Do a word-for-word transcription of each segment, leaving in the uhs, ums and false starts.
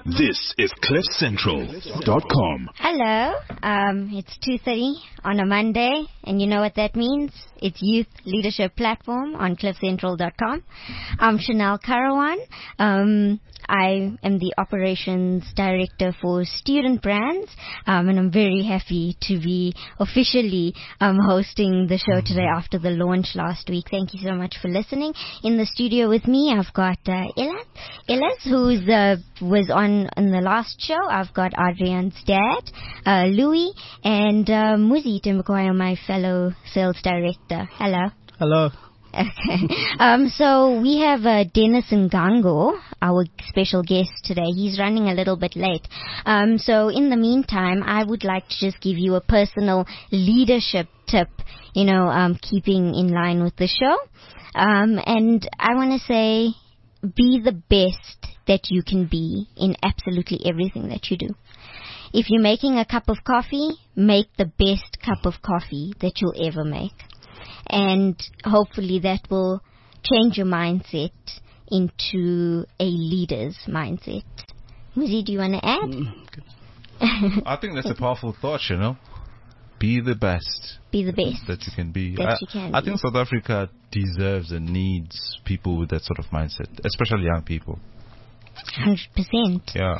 This is cliff central dot com. Hello, um, it's two thirty on a Monday, and you know what that means? It's Youth Leadership Platform on cliff central dot com. I'm Chanel Karawan. Um, I am the Operations Director for Student Brands, um, and I'm very happy to be officially um, hosting the show today after the launch last week. Thank you so much for listening. In the studio with me, I've got uh, Elas, Elas, who's uh, was on in the last show. I've got Adrian's dad, uh, Louis, and uh, Muzi Timbukwaya, my fellow sales director. Hello. Hello. Okay. Um, so we have uh, Dennis Ngango, our special guest today. He's running a little bit late. Um, so in the meantime, I would like to just give you a personal leadership tip, you know, um, keeping in line with the show. Um, and I want to say, be the best that you can be in absolutely everything that you do. If you're making a cup of coffee, make the best cup of coffee that you'll ever make. And hopefully that will change your mindset into a leader's mindset. Muzi, do you want to add? Mm, I think that's a powerful thought, you know. Be the best. Be the best. That you can be. That I, you can I be. think South Africa deserves and needs people with that sort of mindset, especially young people. one hundred percent. Yeah.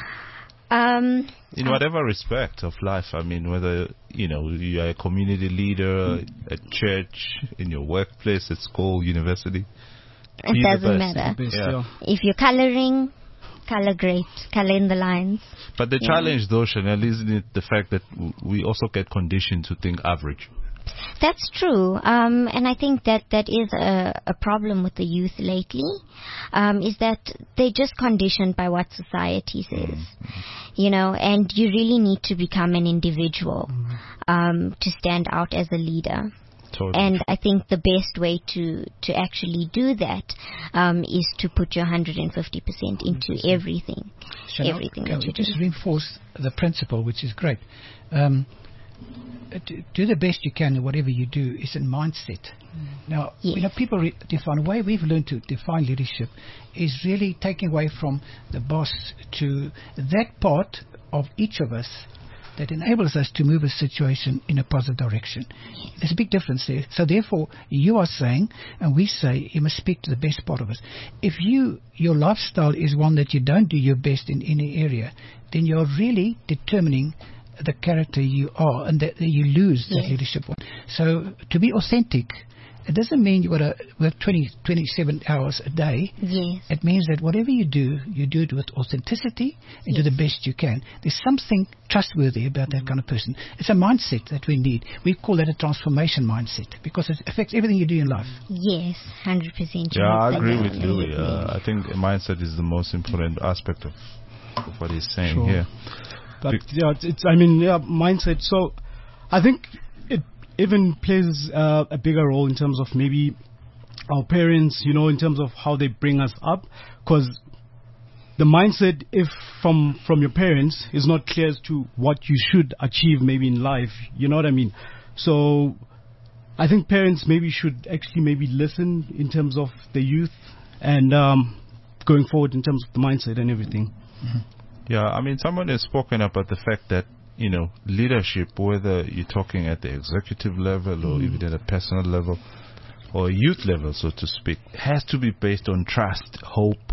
Um, in whatever respect of life, I mean, whether, you know, you are a community leader, at church, in your workplace, at school, university. It doesn't matter. Best, Yeah. yeah. If you're coloring, color great. Color in the lines. But the Yeah. challenge, though, Chanel, isn't it the fact that w- we also get conditioned to think average? That's true, um, and I think that that is a, a problem with the youth lately, um, is that they're just conditioned by what society says, mm-hmm. you know, and you really need to become an individual um, to stand out as a leader. Totally. And I think the best way to, to actually do that um, is to put your one hundred fifty percent into everything, Chanel, everything can that we you do. just reinforce the principle, which is great. Um, do, do the best you can in whatever you do is a mindset. Mm. Now, Yes. you know, people re- define, the way we've learned to define leadership is really taking away from the boss to that part of each of us that enables us to move a situation in a positive direction. Yes. There's a big difference there. So therefore, you are saying, and we say, you must speak to the best part of us. If you, your lifestyle is one that you don't do your best in any area, then you're really determining the character you are, and that you lose Yes. that leadership one. So to be authentic, it doesn't mean you got to work twenty, twenty-seven hours a day. Yes. It means that whatever you do, you do it with authenticity and Yes. do the best you can. There's something trustworthy about that kind of person. It's a mindset that we need. We call that a transformation mindset because it affects everything you do in life. Yes, one hundred percent. Yeah, I agree with Louis. Uh, I think mindset is the most important aspect of, of what he's saying Sure. here. But yeah, it's, it's I mean, yeah, mindset. So I think it even plays uh, a bigger role in terms of maybe our parents, you know, in terms of how they bring us up. Because the mindset, if from from your parents, is not clear as to what you should achieve maybe in life, you know what I mean? So I think parents maybe should actually maybe listen in terms of the youth and um, going forward in terms of the mindset and everything. Mm-hmm. Yeah, I mean, someone has spoken about the fact that, you know, leadership, whether you're talking at the executive level or Mm. even at a personal level or youth level, so to speak, has to be based on trust, hope,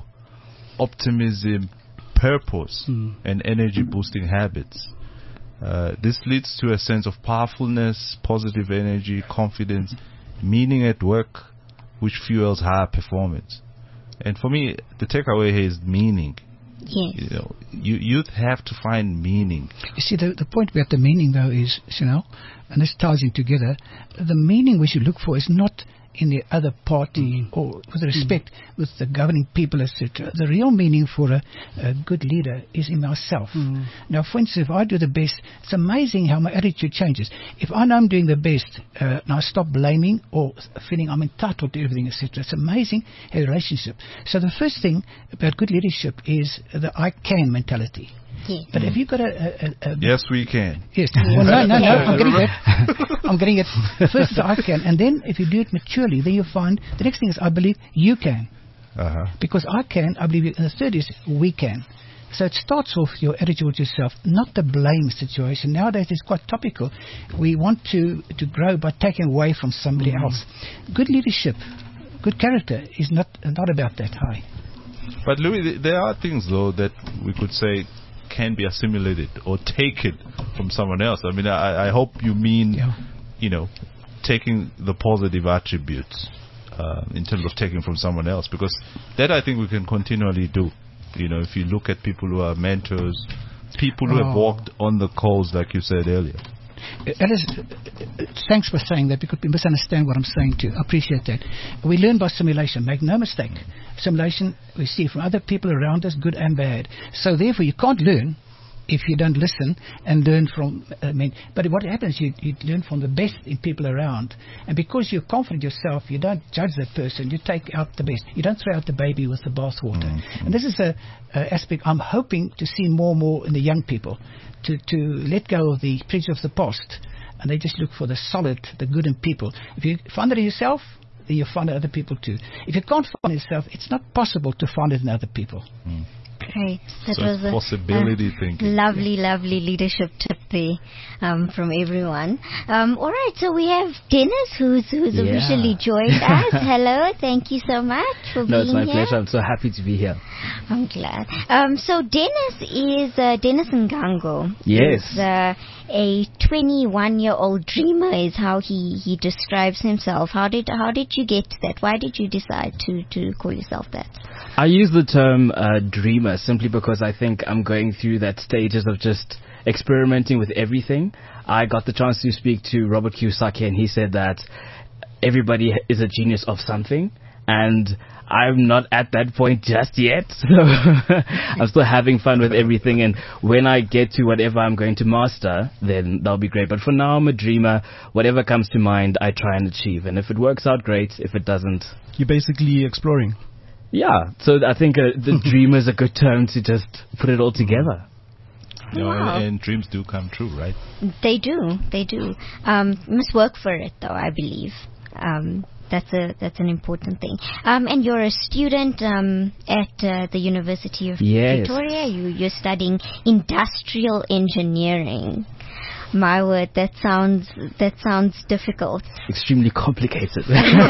optimism, purpose, Mm. and energy-boosting habits. Uh, this leads to a sense of powerfulness, positive energy, confidence, meaning at work, which fuels higher performance. And for me, the takeaway here is meaning. Yes. You know, you, youth have to find meaning. You see, the, the point about the meaning, though, is, you know, and this ties in together, the meaning we should look for is not in the other party Mm. or with respect mm. with the governing people, et cetera. The real meaning for a, a good leader is in myself. Mm. Now, for instance, if I do the best, it's amazing how my attitude changes. If I know I'm doing the best uh, and I stop blaming or feeling I'm entitled to everything, et cetera, it's amazing how a relationship. So the first thing about good leadership is the I can mentality. Yes. But if you've got a... a, a Yes, we can. Yes. Well, no, no, no. I'm getting that. I'm getting it. First is I can. And then if you do it maturely, then you find... The next thing is I believe you can. Uh-huh. Because I can, I believe you. And the third is we can. So it starts off your attitude with yourself, not the blame situation. Nowadays it's quite topical. We want to, to grow by taking away from somebody mm. else. Good leadership, good character is not not about that. Hi. But Louis, there are things though that we could say can be assimilated or taken from someone else. I mean, I, I hope you mean, yeah. you know, taking the positive attributes uh, in terms of taking from someone else, because that I think we can continually do. You know, if you look at people who are mentors, people who oh. have walked on the coals, like you said earlier. Alice, thanks for saying that, because people misunderstand what I'm saying too. I appreciate that. We learn by simulation. Make no mistake. Simulation we see from other people around us, good and bad. So therefore, you can't learn if you don't listen and learn from. I mean, but what happens? You you learn from the best in people around, and because you're confident yourself, you don't judge that person. You take out the best. You don't throw out the baby with the bathwater. Mm-hmm. And this is a, a aspect I'm hoping to see more and more in the young people. To, to let go of the prejudice of the past, and they just look for the solid, the good in people. If you find it in yourself, then you find it in other people too. If you can't find it in yourself, it's not possible to find it in other people. Mm. Great. That so was a possibility uh, thinking. Lovely, lovely leadership tip there um, from everyone. Um, all right, so we have Dennis, who's who's yeah. officially joined us. Hello, thank you so much for no, being here. it's my here. pleasure. I'm so happy to be here. I'm glad. Um, so Dennis is uh, Dennis Ngango. Yes. Is, uh, a twenty-one-year-old dreamer is how he, he describes himself. How did how did you get to that? Why did you decide to, to call yourself that? I use the term uh, dreamer simply because I think I'm going through that stages of just experimenting with everything. I got the chance to speak to Robert Kiyosaki, and he said that everybody is a genius of something, and I'm not at that point just yet, so I'm still having fun with everything, and when I get to whatever I'm going to master, then that'll be great. But for now, I'm a dreamer. Whatever comes to mind, I try and achieve, and if it works out, great. If it doesn't... You're basically exploring. Yeah, so I think uh, the dreamer is a good term to just put it all together. You know, Wow. and, and dreams do come true, right? They do, they do. Um, must work for it, though, I believe. Um, that's a that's an important thing. Um, and you're a student um, at uh, the University of Yes. Pretoria. You you're studying industrial engineering. My word, that sounds that sounds difficult. Extremely complicated.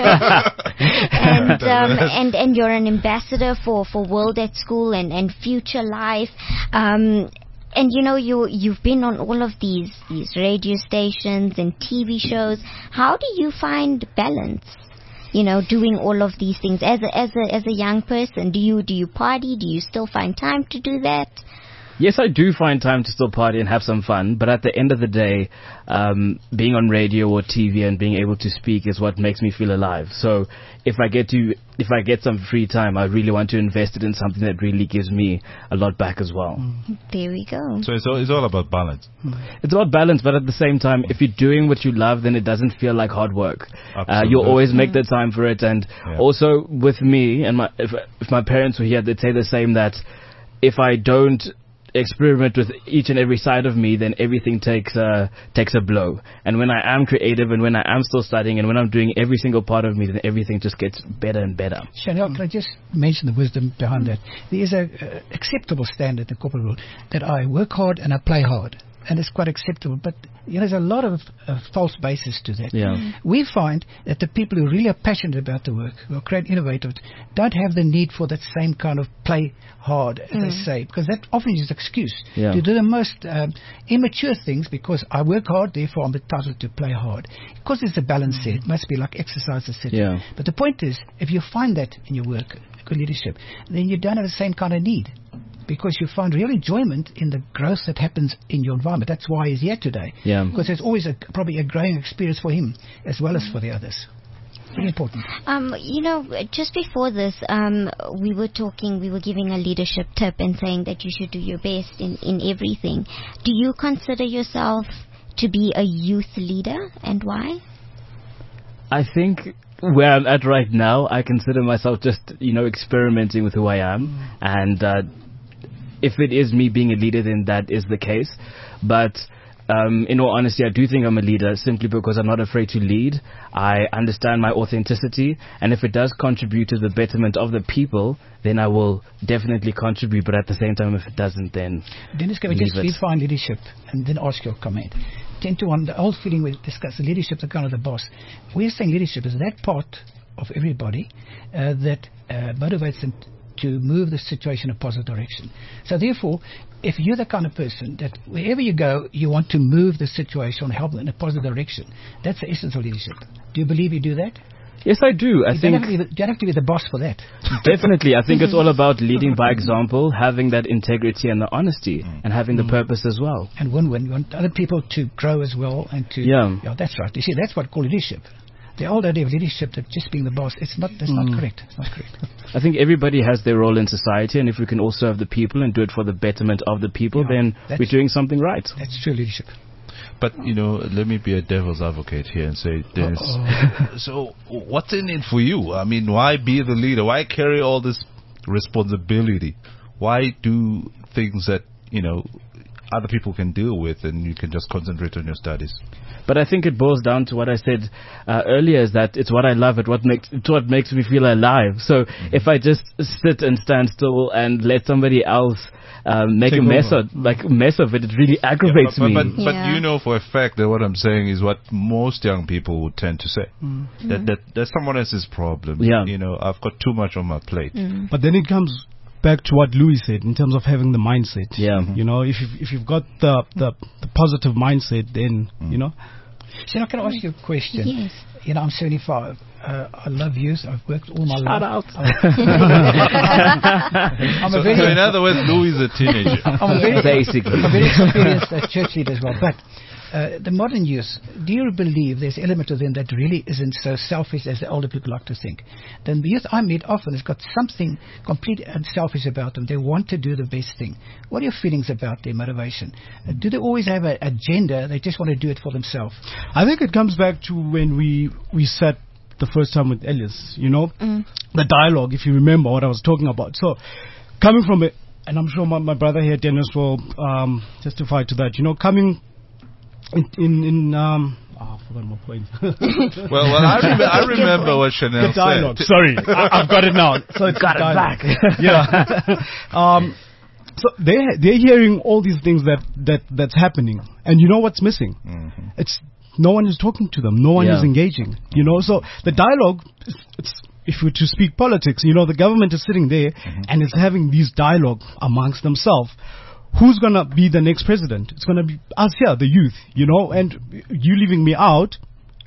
and, um, and and you're an ambassador for, for World at School and, and Future Life. Um, and you know you you've been on all of these these radio stations and T V shows. How do you find balance? You know, doing all of these things as a as a as a young person. Do you do you party? Do you still find time to do that? Yes, I do find time to still party and have some fun, but at the end of the day, um, being on radio or T V and being able to speak is what makes me feel alive. So if I get to, if I get some free time, I really want to invest it in something that really gives me a lot back as well. There we go. So it's all, it's all about balance. It's about balance, but at the same time, if you're doing what you love, then it doesn't feel like hard work. Uh, Absolutely. you'll always make the time for it. And Yeah. also with me, and my, if, if my parents were here, they'd say the same, that if I don't experiment with each and every side of me, then everything takes a takes a blow. And when I am creative, and when I am still studying, and when I'm doing every single part of me, then everything just gets better and better. Chanel, can I just mention the wisdom behind that? There is a uh, acceptable standard in the corporate world that I work hard and I play hard, and it's quite acceptable. But you know, there's a lot of uh, false basis to that. Yeah. We find that the people who really are passionate about the work, who are creative, innovative, don't have the need for that same kind of play hard, as Mm. I say, because that often is an excuse Yeah. to do the most um, immature things. Because I work hard, therefore I'm entitled to play hard. Because there's a balance there. It must be like exercise, et cetera. Yeah. But the point is, if you find that in your work, good leadership, then you don't have the same kind of need. Because you find real enjoyment in the growth that happens in your environment. That's why he's here today. Yeah. Because there's always a, probably a growing experience for him as well as for the others. Very important. Um, you know, just before this, um, we were talking, we were giving a leadership tip and saying that you should do your best in, in everything. Do you consider yourself to be a youth leader, and why? I think where I'm at right now, I consider myself just, you know, experimenting with who I am. And uh, if it is me being a leader, then that is the case. But um, in all honesty, I do think I'm a leader simply because I'm not afraid to lead. I understand my authenticity, and if it does contribute to the betterment of the people, then I will definitely contribute. But at the same time, if it doesn't, then Dennis, can we leave just it. define leadership and then ask your comment? ten to one, the old feeling we discussed, the leadership, the kind of the boss. We're saying leadership is that part of everybody uh, that uh, motivates them to move the situation in a positive direction. So therefore, if you're the kind of person that wherever you go, you want to move the situation, help them in a positive direction, that's the essence of leadership. Do you believe you do that? Yes, I do. I You don't think have, to be the, you don't have to be the boss for that. definitely. I think it's all about leading by example, having that integrity and the honesty, and having the purpose as well. And win-win. You want other people to grow as well and to... Yeah. Yeah, that's right. You see, that's what we call leadership. The old idea of leadership, that just being the boss, it's not. That's not correct. It's not correct. I think everybody has their role in society, and if we can all serve the people and do it for the betterment of the people, Yeah, then that's- we're doing something right. That's true leadership. But, you know, let me be a devil's advocate here and say, Dennis, so what's in it for you? I mean, why be the leader? Why carry all this responsibility? Why do things that, you know, other people can deal with and you can just concentrate on your studies? But I think it boils down to what I said uh, earlier, is that it's what I love, it what makes it's what makes me feel alive. So Mm-hmm. if I just sit and stand still and let somebody else um, make Take a mess over. of like mess of it, it really aggravates but, me. But, but, but Yeah. you know for a fact that what I'm saying is what most young people would tend to say. That, that that's someone else's problem. Yeah. You know, I've got too much on my plate. But then it comes back to what Louis said in terms of having the mindset. Yeah. You know, if you've, if you've got the, the, the positive mindset, then, you know. So now can I ask you a question? Yes. You know, I'm seventy-five. Uh, I love youth. I've worked all my Shout life. out. I'm So, a very... so in other words, Louis is a teenager. I'm a very, Basically. I'm a very experienced uh, church leader as well. But uh, the modern youth, do you believe there's an element of them that really isn't so selfish as the older people like to think? The youth I meet often has got something completely unselfish about them. They want to do the best thing. What are your feelings about their motivation? Uh, do they always have an agenda? They just want to do it for themselves? I think it comes back to when we, we sat the first time with Elias, you know, the dialogue, if you remember what I was talking about. So, coming from it, and I'm sure my, my brother here, Dennis, will um, testify to that, you know, coming in, in, in um, oh, I forgot my point. well, well, I, rem- I remember what Chanel the dialogue. said. Sorry, I, I've got it now. So it's Got it dialogue. back. Yeah. um, so they they're hearing all these things that, that that's happening, and you know what's missing? Mm-hmm. It's no one is talking to them. No one Yeah. is engaging. You know, so the dialogue. It's, it's if we're to speak politics, you know, the government is sitting there and is having these dialogue amongst themselves. Who's gonna be the next president? It's gonna be us here, the youth. You know, and you leaving me out.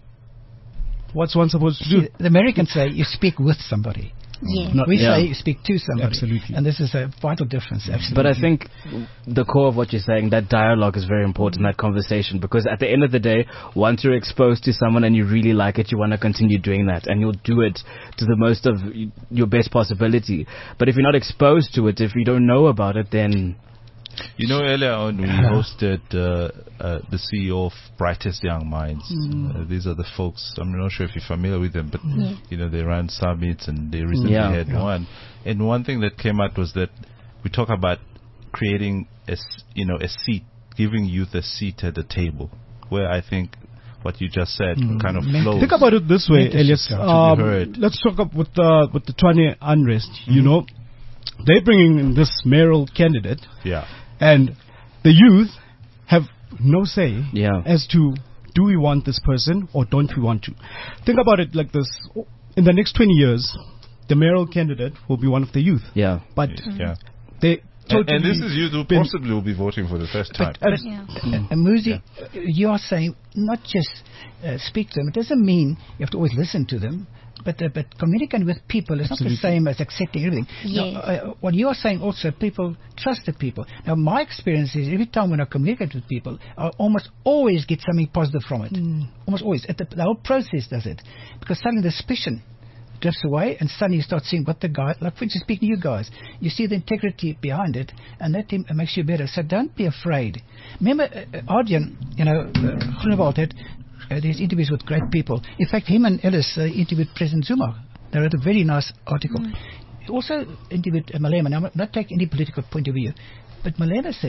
What's one supposed to do? See, the Americans say you speak with somebody. Yes. Not- We Yeah. say you speak to somebody. Absolutely. And this is a vital difference. Absolutely. But I think the core of what you're saying, that dialogue is very important, that conversation, because at the end of the day, once you're exposed to someone and you really like it, you want to continue doing that, and you'll do it to the most of y- your best possibility. But if you're not exposed to it, if you don't know about it, then You know, earlier on we hosted uh, uh, the C E O of Brightest Young Minds. Uh, these are the folks, I'm not sure if you're familiar with them, but, you know, they run summits and they recently Yeah. had one. And one thing that came out was that we talk about creating, a, s- you know, a seat, giving youth a seat at the table, where I think what you just said kind of flows. Think about it this way, Mentorship Elias. to be Um, heard. let's talk up with the with the Tshwane unrest. You know, they're bringing in this mayoral candidate, Yeah. and the youth have no say Yeah. as to do we want this person or don't we want to. Think about it like this: in the next twenty years, the mayoral candidate will be one of the youth, yeah. but Yeah. they And, totally and this is you who been- possibly will be voting for the first time. But, but Yeah. uh, Muzi, uh, you are saying not just uh, speak to them. It doesn't mean you have to always listen to them. But uh, but communicating with people is not the same as accepting everything. Now, Yes. uh, what you are saying also, people trust the people. Now, my experience is every time when I communicate with people, I almost always get something positive from it. Almost always. At the, the whole process does it. Because suddenly the suspicion drifts away, and suddenly you start seeing what the guy, like for instance, speaking to you guys, you see the integrity behind it, and that im- makes you better. So don't be afraid. Remember, uh, uh, Arjan, you know, uh, Groenewald had uh, these interviews with great people. In fact, him and Ellis uh, interviewed President Zuma. They wrote a very nice article. He also interviewed uh, Malema. Now, I'm not taking any political point of view, but Malema said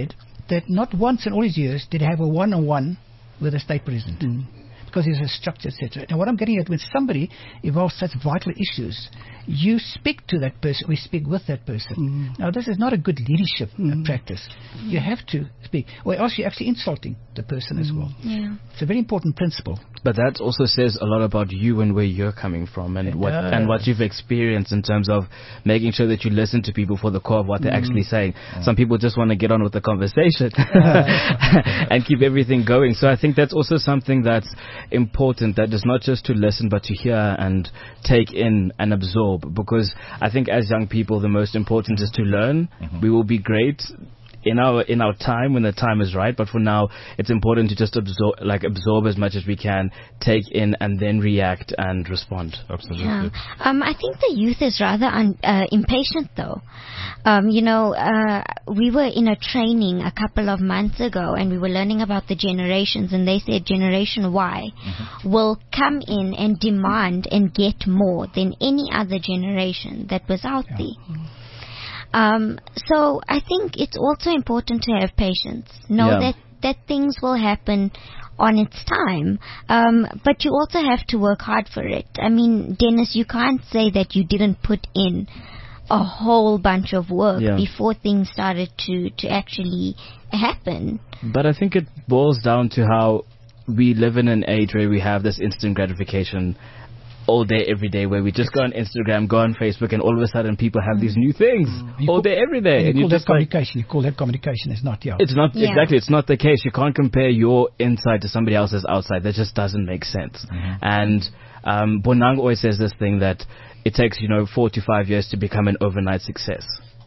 that not once in all his years did he have a one-on-one with a state president. Mm. Because there's a structure, et cetera. Now, what I'm getting at, when somebody involves such vital issues, you speak to that person, we speak with that person. Mm. Now, this is not a good leadership Mm. uh, practice. You have to speak, or else you're actually insulting the person as well. Yeah. It's a very important principle. But that also says a lot about you and where you're coming from, and It what does. and what you've experienced in terms of making sure that you listen to people for the core of what they're actually saying. Some people just want to get on with the conversation and keep everything going. So I think that's also something that's important, that is not just to listen but to hear and take in and absorb, because I think as young people the most important is to learn. We will be great in our in our time when the time is right, but for now it's important to just absorb like absorb as much as we can, take in, and then react and respond. Absolutely. Yeah. Um, I think the youth is rather un, uh, impatient, though. Um, you know, uh, we were in a training a couple of months ago, and we were learning about the generations, and they said Generation Y mm-hmm. will come in and demand and get more than any other generation that was out yeah. there. Um, so I think it's also important to have patience. Know Yeah. that, that things will happen on its time. Um, but you also have to work hard for it. I mean, Dennis, you can't say that you didn't put in a whole bunch of work Yeah. before things started to, to actually happen. But I think it boils down to how we live in an age where we have this instant gratification all day, every day, where we just go on Instagram, go on Facebook, and all of a sudden people have these new things You all call- day, every day. And you And call you're that just like, communication. You call that communication. It's not, yeah. it's not Yeah. exactly, it's not the case. You can't compare your inside to somebody else's outside. That just doesn't make sense. And um, Bonang always says this thing that it takes, you know, four to five years to become an overnight success.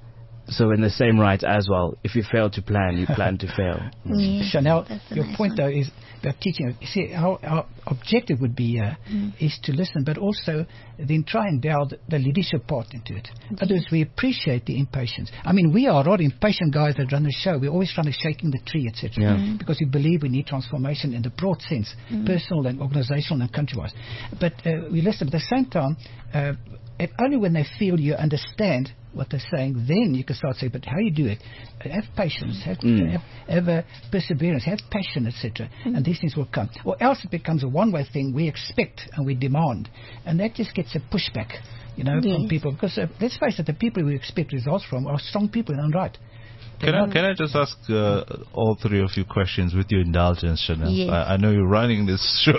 So in the same right as well, if you fail to plan, you plan to fail. Yeah, Chanel, that's a your nice point one. though is about teaching. You see, our, our objective would be uh, Mm. is to listen, but also then try and delve the leadership part into it. Otherwise, we appreciate the impatience. I mean, we are rather impatient guys that run the show. We're always trying to shaking the tree, et cetera. Yeah. Mm. Because we believe we need transformation in the broad sense, personal and organizational and country-wise. But uh, we listen. But at the same time, uh, and only when they feel you understand what they're saying, then you can start saying, but how you do it? Have patience, have, Mm. have, have uh, perseverance, have passion, et cetera. And these things will come. Or else it becomes a one-way thing. We expect and we demand. And that just gets a pushback, you know, from Yes. people. Because uh, let's face it, the people we expect results from are strong people in their own right. Can I, can I just ask uh, all three of you questions with your indulgence, Chanel? Yes. I, I know you're running this show.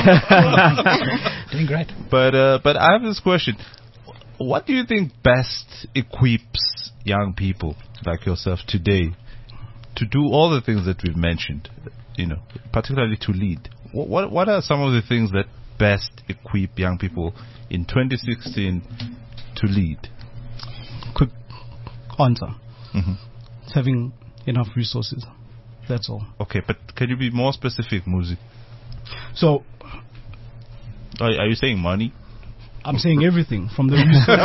Doing great. But uh, but I have this question. What do you think best equips young people like yourself today to do all the things that we've mentioned, you know, particularly to lead? What what, what are some of the things that best equip young people in twenty sixteen to lead? Quick answer. Mm-hmm. It's having enough resources. That's all. Okay, but can you be more specific, Muzi? So Are, are you saying money? I'm saying everything from the research.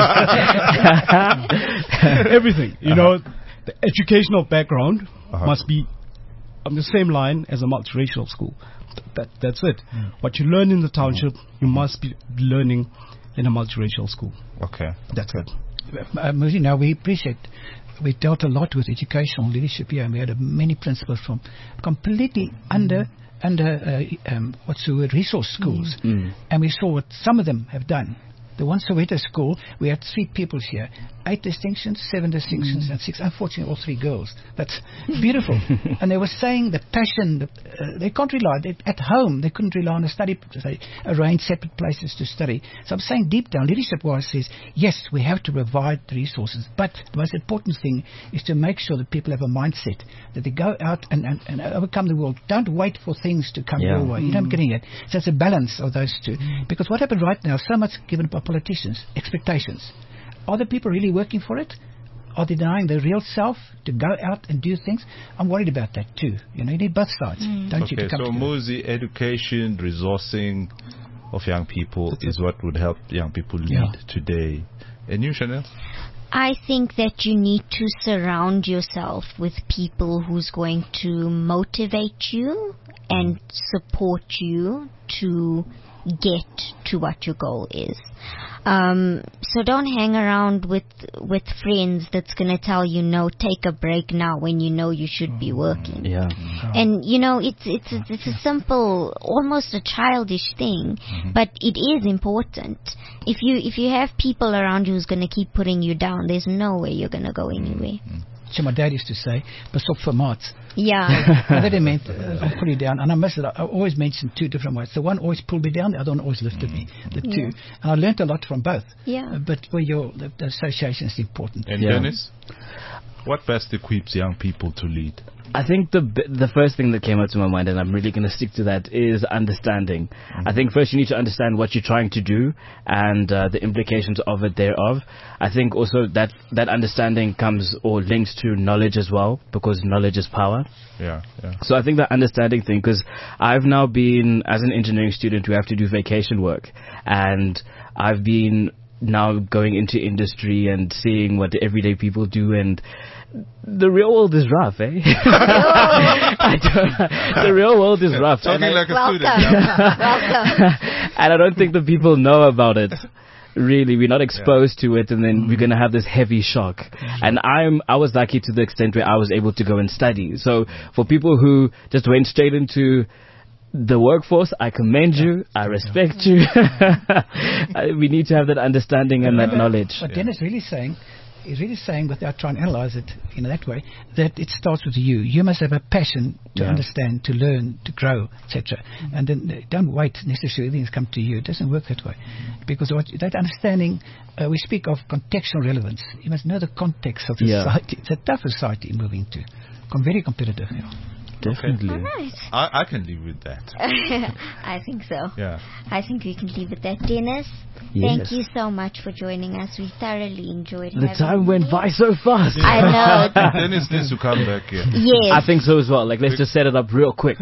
everything. You know, the educational background Uh-huh. must be on the same line as a multiracial school. Th- That, that's it. What you learn in the township, you must be learning in a multiracial school. Okay. That's it. Uh, Muzi, now we appreciate, we dealt a lot with educational leadership here, and we had uh, many principals from completely under under uh, um, what's the word, resource schools, Mm. and we saw what some of them have done. The one Soweto school, we had three pupils here, eight distinctions, seven distinctions, and six. Unfortunately, all three girls. That's beautiful. And they were saying the passion. The, uh, they can't rely they, at home. They couldn't rely on a study. They arranged separate places to study. So I'm saying deep down, leadership-wise, says yes, we have to provide the resources, but the most important thing is to make sure that people have a mindset that they go out and, and, and overcome the world. Don't wait for things to come Yeah. your way. You know what I'm getting at? So it's a balance of those two. Because what happened right now, so much given by politicians, expectations. Are the people really working for it? Are they denying their real self to go out and do things? I'm worried about that too. You know, you need both sides, don't you, Okay, to come so together? Muzi, education, resourcing of young people is what would help young people lead Yeah. today. And you, Chanel? I think that you need to surround yourself with people who's going to motivate you and support you to get to what your goal is. Um, so don't hang around with with friends that's gonna tell you no, take a break now when you know you should be working. Yeah. And you know, it's it's it's, it's a simple, almost a childish thing, Mm-hmm. but it is important. If you if you have people around you who's gonna keep putting you down, there's no way you're gonna go anywhere. So my dad used to say, "Pas op vir maats." Yeah. And that he meant, uh, I'll pull you down. And I must I always mentioned two different ways. The one always pulled me down, the other one always lifted me. The Yeah. two. And I learned a lot from both. Yeah. Uh, but well, your, the, the association is important. And Yeah. Dennis, what best equips young people to lead? I think the b- the first thing that came up to my mind, and I'm really going to stick to that, is understanding. I think first you need to understand what you're trying to do and uh, the implications of it thereof. I think also that that understanding comes or links to knowledge as well, because knowledge is power. Yeah, yeah. So I think that understanding thing, because I've now been, as an engineering student, we have to do vacation work, and I've been now going into industry and seeing what the everyday people do, and the real world is rough, eh? I don't, the real world is rough. Talking And I- like a Welcome. student. Yeah. Welcome. and I don't think the people know about it. Really, we're not exposed to it, and then we're gonna have this heavy shock. And I'm, I was lucky to the extent where I was able to go and study. So for people who just went straight into the workforce, I commend you. I respect you. I- we need to have that understanding and that knowledge. What Dennis really saying, is really saying, without trying to analyze it in that way, that it starts with you. You must have a passion to Yeah. understand, to learn, to grow, et cetera. And then uh, don't wait necessarily things come to you. It doesn't work that way. Because what, that understanding, uh, we speak of contextual relevance. You must know the context of the Yeah. society. It's a tough society moving to. Com- very competitive. Yeah. Definitely. All right. I, I can live with that. I think so. Yeah. I think we can leave it there. Dennis, Yes. thank you so much for joining us. We thoroughly enjoyed The having time you. went by so fast. I know. Dennis needs to come back here. Yes. I think so as well. Like, let's just set it up real quick.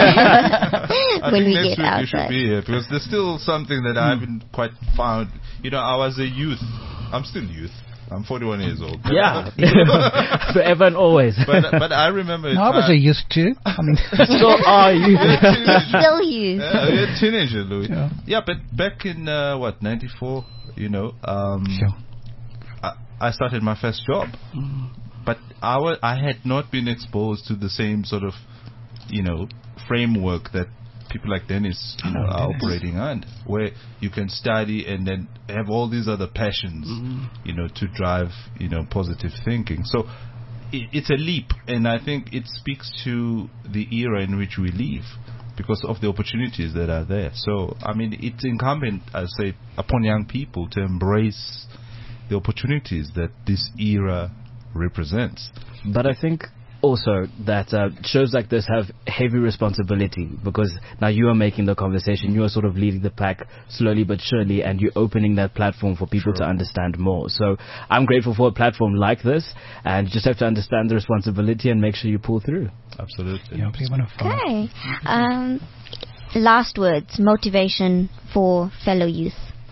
I When think we next get week you should outside. be here because there's still something that I haven't quite found. You know, I was a youth. I'm still youth. I'm forty-one years old. Yeah. Forever and always. but but I remember. No, I was a youth too. I mean, So are you. Still you. Uh, you're a teenager, Louis. Yeah. Yeah, but back in uh, what ninety-four, you know, um, Sure. I, I started my first job, but I wa- I had not been exposed to the same sort of, you know, framework that people like Dennis, you know, Oh, are Dennis. operating on, where you can study and then have all these other passions, you know, to drive, you know, positive thinking. So it, it's a leap, and I think it speaks to the era in which we live because of the opportunities that are there. So, I mean, it's incumbent, I say, upon young people to embrace the opportunities that this era represents. But I think also that uh, shows like this have heavy responsibility, because now you are making the conversation, you are sort of leading the pack slowly but surely, and you're opening that platform for people Sure. to understand more. So I'm grateful for a platform like this, and you just have to understand the responsibility and make sure you pull through. Absolutely. yeah, please, one of five. Okay. Um, last words, motivation for fellow youth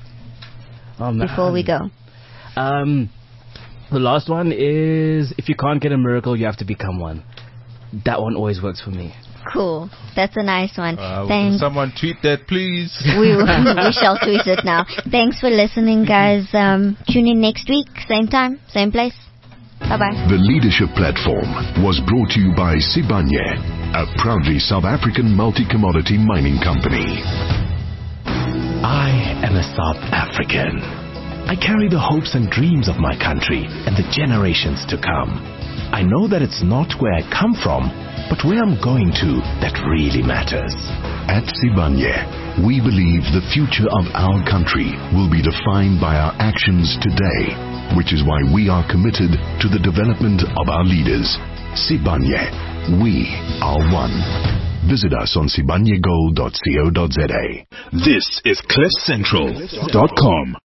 Oh, man. before we go. Um, the last one is, if you can't get a miracle, you have to become one. That one always works for me. Cool. That's a nice one. Uh, Thanks. someone tweet that, please. we, we shall tweet it now. Thanks for listening, guys. Um, tune in next week, same time, same place. Bye-bye. The Leadership Platform was brought to you by Sibanye, a proudly South African multi-commodity mining company. I am a South African. I carry the hopes and dreams of my country and the generations to come. I know that it's not where I come from, but where I'm going to that really matters. At Sibanye, we believe the future of our country will be defined by our actions today, which is why we are committed to the development of our leaders. Sibanye, we are one. Visit us on sibanye gold dot co dot za. This is cliff central dot com.